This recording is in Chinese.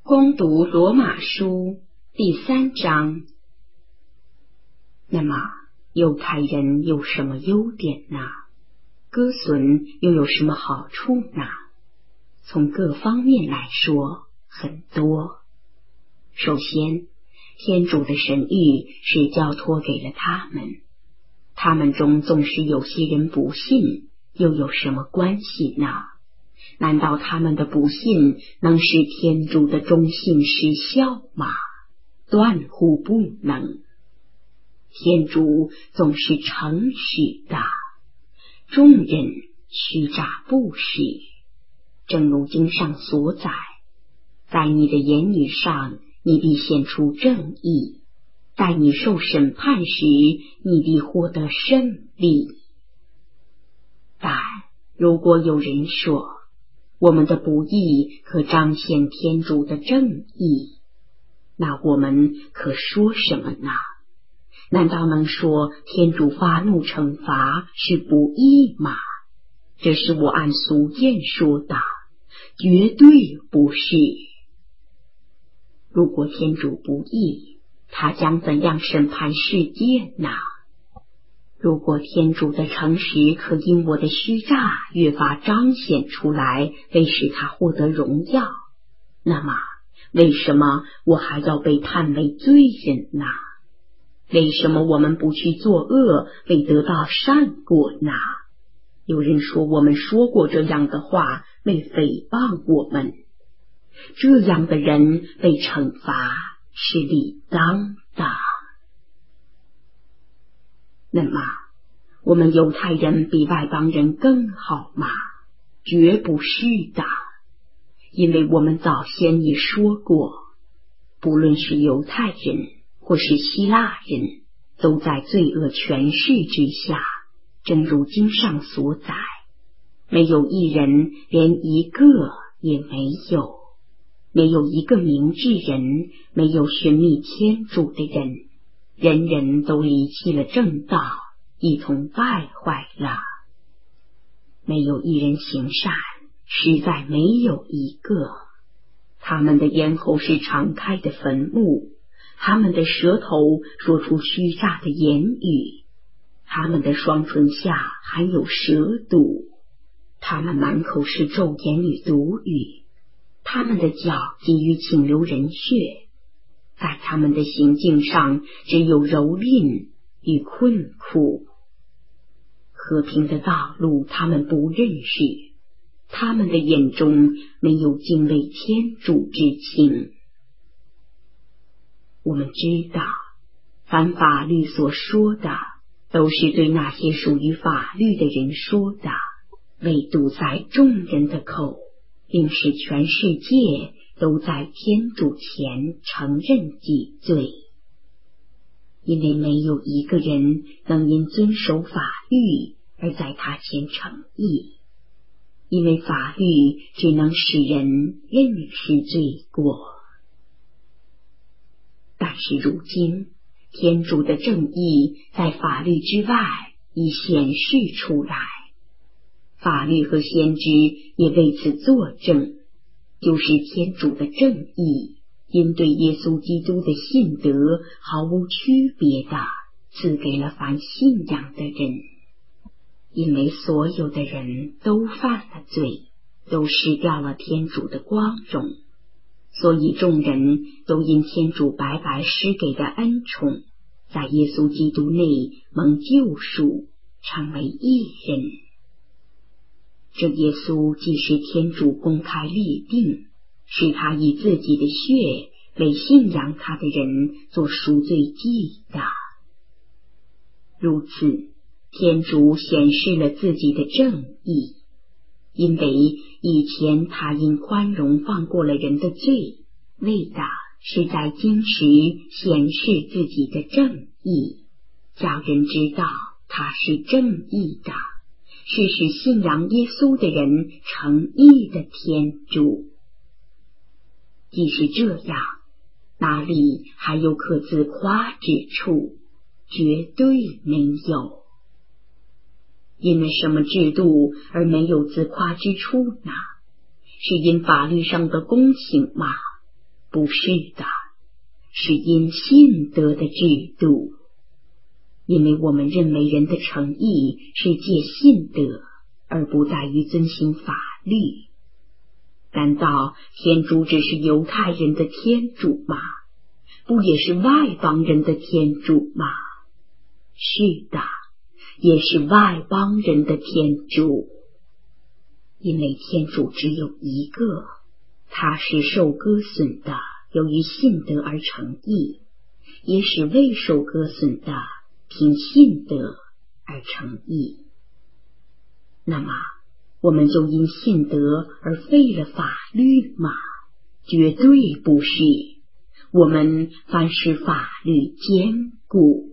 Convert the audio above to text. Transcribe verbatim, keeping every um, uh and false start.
攻读罗马书第三章。那么犹太人有什么优点呢？歌损又有什么好处呢？从各方面来说，很多。首先，天主的神谕是交托给了他们，他们中纵使有些人不信，又有什么关系呢？难道他们的不信能使天主的忠信失效吗？断乎不能。天主总是诚实的，众人虚诈不实，正如经上所载，在你的言语上，你必显出正义；在你受审判时，你必获得胜利。但如果有人说，我们的不义可彰显天主的正义，那我们可说什么呢？难道能说天主发怒惩罚是不义吗？这是我按俗谚说的，绝对不是。如果天主不义，他将怎样审判世界呢？如果天主的诚实可因我的虚诈越发彰显出来，为使他获得荣耀，那么为什么我还要被判为罪人呢？为什么我们不去作恶，为得到善果呢？有人说我们说过这样的话，为诽谤我们。这样的人被惩罚是理当的。那么我们犹太人比外邦人更好吗？绝不是的。因为我们早先已说过，不论是犹太人或是希腊人，都在罪恶权势之下，正如经上所载，没有一人，连一个也没有，没有一个明智人，没有寻觅天主的人，人人都离弃了正道，一同败坏了。没有一人行善，实在没有一个。他们的咽喉是敞开的坟墓，他们的舌头说出虚诈的言语，他们的双唇下含有蛇毒，他们满口是咒言与毒语，他们的脚急于请流人血，在他们的行径上只有蹂躏与困苦。和平的道路他们不认识，他们的眼中没有敬畏天主之情。我们知道，凡法律所说的，都是对那些属于法律的人说的，为堵塞众人的口，并使全世界都在天主前承认己罪。因为没有一个人能因遵守法律而在他前称义，因为法律只能使人认识罪过。但是如今，天主的正义在法律之外已显示出来，法律和先知也为此作证，就是天主的正义因对耶稣基督的信德毫无区别的赐给了凡信仰的人。因为所有的人都犯了罪，都失掉了天主的光荣，所以众人都因天主白白施给的恩宠，在耶稣基督内蒙救赎，成为义人。这耶稣既是天主公开立定，是他以自己的血为信仰他的人做赎罪祭的。如此，天主显示了自己的正义，因为以前他因宽容放过了人的罪，为的是在今时显示自己的正义，叫人知道他是正义的，是使信仰耶稣的人成义的天主。即使这样，哪里还有可自夸之处？绝对没有。因为什么制度而没有自夸之处呢？是因法律上的公平吗？ 不是的，是因信德的制度。因为我们认为人的诚意是借信德，而不在于遵行法律。难道天主只是犹太人的天主吗？不也是外邦人的天主吗？是的，也是外邦人的天主。因为天主只有一个，他是受割损的，由于信德而诚意，也使未受割损的凭信德而诚意。那么我们就因信德而废了法律吗？绝对不是。我们凡使法律坚固。